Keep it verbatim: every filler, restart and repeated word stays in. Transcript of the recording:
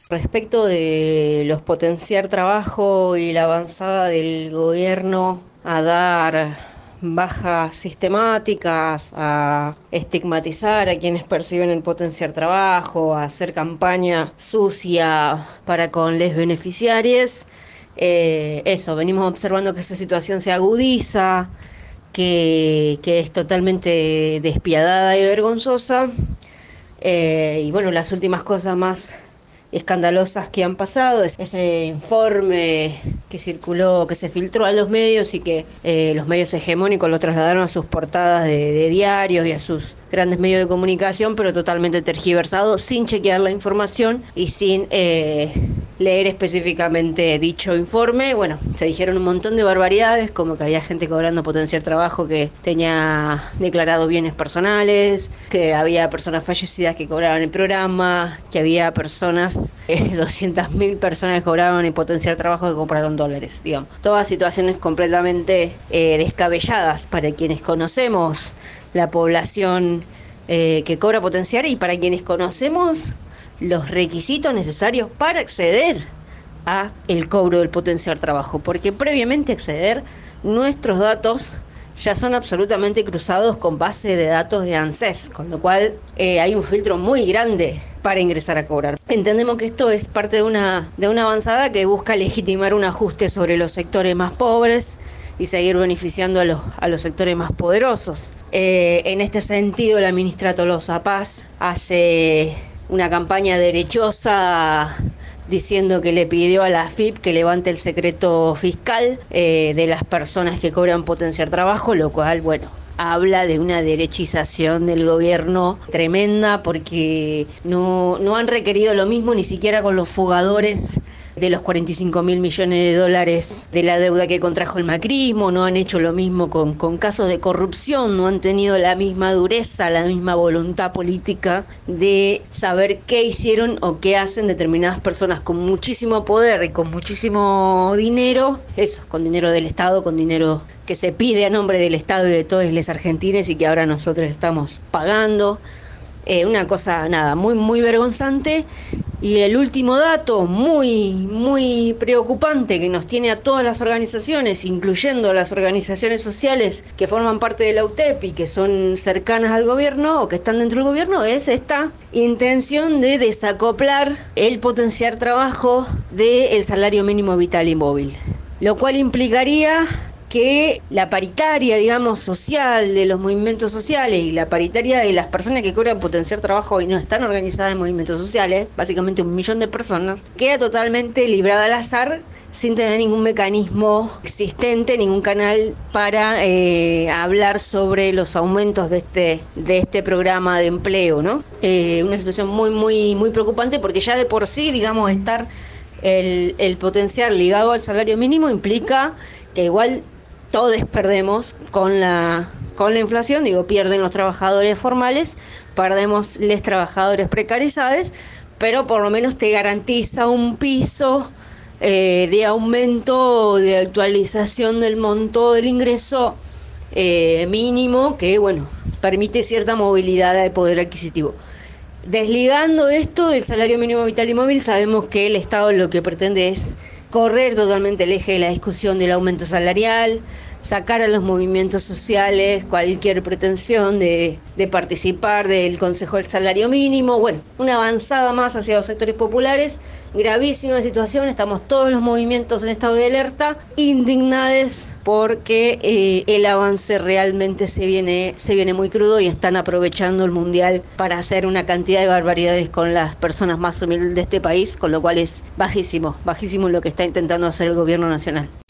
Respecto de los potenciar trabajo y la avanzada del gobierno a dar bajas sistemáticas, a estigmatizar a quienes perciben el potenciar trabajo, a hacer campaña sucia para con les beneficiarios, eh, eso, venimos observando que esa situación se agudiza, que, que es totalmente despiadada y vergonzosa. Eh, y bueno, las últimas cosas más escandalosas que han pasado, es ese informe que circuló, que se filtró a los medios y que eh, los medios hegemónicos lo trasladaron a sus portadas de, de diarios y a sus grandes medios de comunicación, pero totalmente tergiversado, sin chequear la información y sin eh, leer específicamente dicho informe. Bueno, se dijeron un montón de barbaridades, como que había gente cobrando potenciar trabajo que tenía declarado bienes personales, que había personas fallecidas que cobraban el programa, que había personas, eh, doscientas mil personas que cobraban el potenciar trabajo que compraron dólares, digamos. Todas situaciones completamente eh, descabelladas para quienes conocemos la población eh, que cobra potenciar y para quienes conocemos los requisitos necesarios para acceder a el cobro del potenciar trabajo, porque previamente a acceder nuestros datos ya son absolutamente cruzados con base de datos de ANSES, con lo cual eh, hay un filtro muy grande para ingresar a cobrar. Entendemos que esto es parte de una, de una avanzada que busca legitimar un ajuste sobre los sectores más pobres y seguir beneficiando a los, a los sectores más poderosos. Eh, en este sentido, la ministra Tolosa Paz hace una campaña derechosa diciendo que le pidió a la A F I P que levante el secreto fiscal eh, de las personas que cobran potenciar trabajo, lo cual, bueno, habla de una derechización del gobierno tremenda porque no, no han requerido lo mismo ni siquiera con los fugadores de los cuarenta y cinco mil millones de dólares de la deuda que contrajo el macrismo, no han hecho lo mismo con, con casos de corrupción, no han tenido la misma dureza, la misma voluntad política de saber qué hicieron o qué hacen determinadas personas con muchísimo poder y con muchísimo dinero, eso, con dinero del Estado, con dinero que se pide a nombre del Estado y de todos los argentinos y que ahora nosotros estamos pagando. Eh, una cosa, nada, muy, muy vergonzante. Y el último dato muy, muy preocupante que nos tiene a todas las organizaciones, incluyendo las organizaciones sociales que forman parte de la U T E P y que son cercanas al gobierno o que están dentro del gobierno, es esta intención de desacoplar el potenciar trabajo del salario mínimo vital y móvil, lo cual implicaría que la paritaria, digamos, social de los movimientos sociales y la paritaria de las personas que cobran potenciar trabajo y no están organizadas en movimientos sociales, básicamente un millón de personas, queda totalmente librada al azar sin tener ningún mecanismo existente, ningún canal para eh, hablar sobre los aumentos de este, de este programa de empleo, ¿no? Eh, una situación muy, muy, muy preocupante porque ya de por sí, digamos, estar el, el potenciar ligado al salario mínimo implica que igual todos perdemos con la, con la inflación, digo, pierden los trabajadores formales, perdemos los trabajadores precarizados, pero por lo menos te garantiza un piso eh, de aumento, de actualización del monto del ingreso eh, mínimo que, bueno, permite cierta movilidad de poder adquisitivo. Desligando esto del salario mínimo vital y móvil, sabemos que el Estado lo que pretende es correr totalmente el eje de la discusión del aumento salarial, sacar a los movimientos sociales cualquier pretensión de, de participar del Consejo del Salario Mínimo. Bueno, una avanzada más hacia los sectores populares, gravísima situación, estamos todos los movimientos en estado de alerta, indignados porque eh, el avance realmente se viene, se viene muy crudo y están aprovechando el Mundial para hacer una cantidad de barbaridades con las personas más humildes de este país, con lo cual es bajísimo, bajísimo lo que está intentando hacer el gobierno nacional.